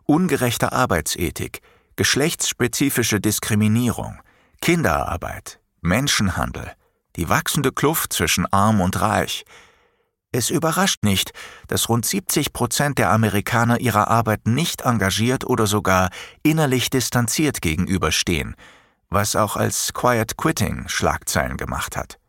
ungerechte Arbeitsethik, geschlechtsspezifische Diskriminierung, Kinderarbeit, Menschenhandel, die wachsende Kluft zwischen Arm und Reich. Es überrascht nicht, dass rund 70% der Amerikaner ihrer Arbeit nicht engagiert oder sogar innerlich distanziert gegenüberstehen, was auch als Quiet Quitting Schlagzeilen gemacht hat.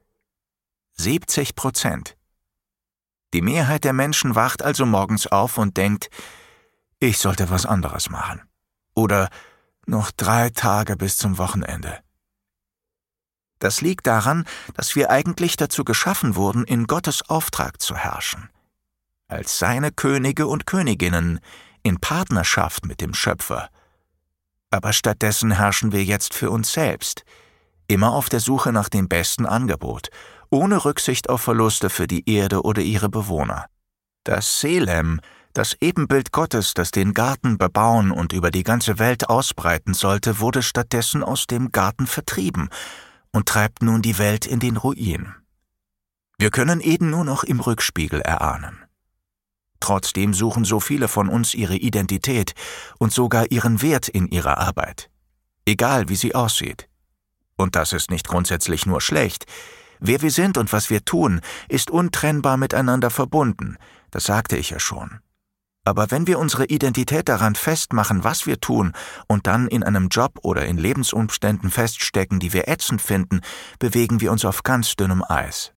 70%. Die Mehrheit der Menschen wacht also morgens auf und denkt, ich sollte was anderes machen. Oder noch 3 Tage bis zum Wochenende. Das liegt daran, dass wir eigentlich dazu geschaffen wurden, in Gottes Auftrag zu herrschen. Als seine Könige und Königinnen, in Partnerschaft mit dem Schöpfer. Aber stattdessen herrschen wir jetzt für uns selbst, immer auf der Suche nach dem besten Angebot, ohne Rücksicht auf Verluste für die Erde oder ihre Bewohner. Das Selem, das Ebenbild Gottes, das den Garten bebauen und über die ganze Welt ausbreiten sollte, wurde stattdessen aus dem Garten vertrieben und treibt nun die Welt in den Ruin. Wir können Eden nur noch im Rückspiegel erahnen. Trotzdem suchen so viele von uns ihre Identität und sogar ihren Wert in ihrer Arbeit. Egal, wie sie aussieht. Und das ist nicht grundsätzlich nur schlecht. Wer wir sind und was wir tun, ist untrennbar miteinander verbunden. Das sagte ich ja schon. Aber wenn wir unsere Identität daran festmachen, was wir tun, und dann in einem Job oder in Lebensumständen feststecken, die wir ätzend finden, bewegen wir uns auf ganz dünnem Eis.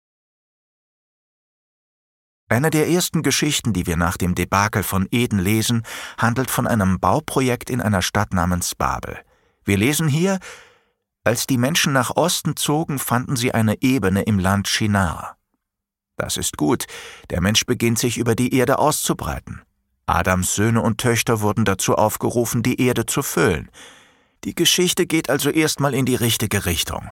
Eine der ersten Geschichten, die wir nach dem Debakel von Eden lesen, handelt von einem Bauprojekt in einer Stadt namens Babel. Wir lesen hier, als die Menschen nach Osten zogen, fanden sie eine Ebene im Land Shinar. Das ist gut, der Mensch beginnt sich über die Erde auszubreiten. Adams Söhne und Töchter wurden dazu aufgerufen, die Erde zu füllen. Die Geschichte geht also erstmal in die richtige Richtung.